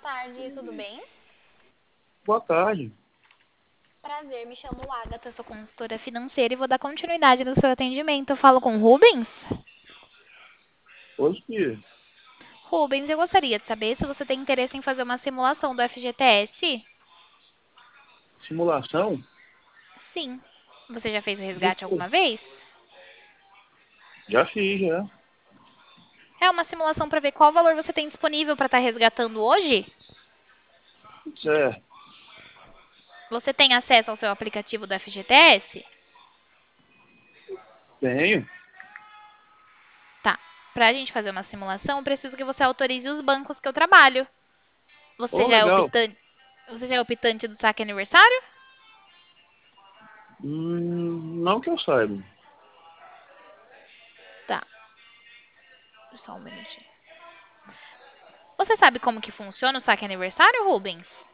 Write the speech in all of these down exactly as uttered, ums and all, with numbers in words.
tarde, tudo bem? Boa tarde. Prazer, me chamo Agatha, sou consultora financeira e vou dar continuidade no seu atendimento. Eu falo com o Rubens? Hoje que Rubens, eu gostaria de saber se você tem interesse em fazer uma simulação do F G T S. simulação Sim. Você já fez o do resgate quê? alguma vez? Já fiz, já. É uma simulação para ver qual valor você tem disponível para estar resgatando hoje? Certo. Você tem acesso ao seu aplicativo do F G T S? Tenho. Tá. Para a gente fazer uma simulação, eu preciso que você autorize os bancos que eu trabalho. Você Oh, já é legal. optante, você já é optante do saque aniversário? Hum, não que eu saiba. Tá. Só um minutinho. Você sabe como que funciona o saque aniversário, Rubens?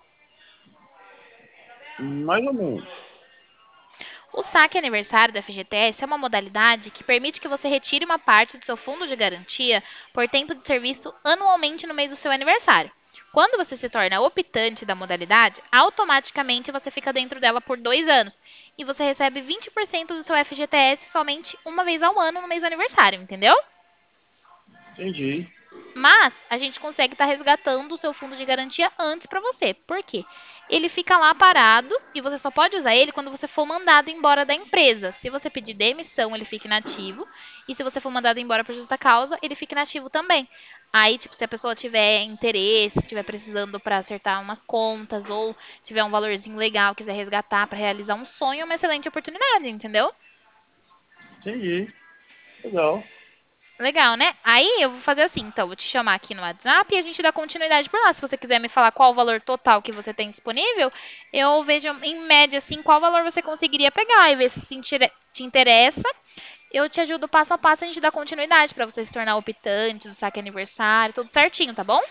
Mais ou menos. O saque aniversário da F G T S é uma modalidade que permite que você retire uma parte do seu fundo de garantia por tempo de serviço anualmente no mês do seu aniversário. Quando você se torna optante da modalidade, automaticamente você fica dentro dela por dois anos e você recebe vinte por cento do seu F G T S somente uma vez ao ano no mês do aniversário, entendeu? Entendi. Mas a gente consegue estar resgatando o seu fundo de garantia antes para você. Por quê? Ele fica lá parado e você só pode usar ele quando você for mandado embora da empresa. Se você pedir demissão, ele fica inativo. E se você for mandado embora por justa causa, ele fica inativo também. Aí, tipo, se a pessoa tiver interesse, estiver precisando para acertar umas contas ou tiver um valorzinho legal, quiser resgatar para realizar um sonho, é uma excelente oportunidade, entendeu? Entendi. Legal. Legal, né? Aí eu vou fazer assim, então, vou te chamar aqui no WhatsApp e a gente dá continuidade por lá. Se você quiser me falar qual o valor total que você tem disponível, eu vejo em média assim qual valor você conseguiria pegar e ver se te interessa. Eu te ajudo passo a passo, a gente dá continuidade para você se tornar optante do saque aniversário, tudo certinho, tá bom?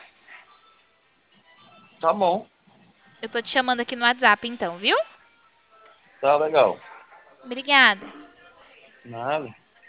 Tá bom. Eu tô te chamando aqui no WhatsApp então, viu? Tá legal. Obrigada. Nada.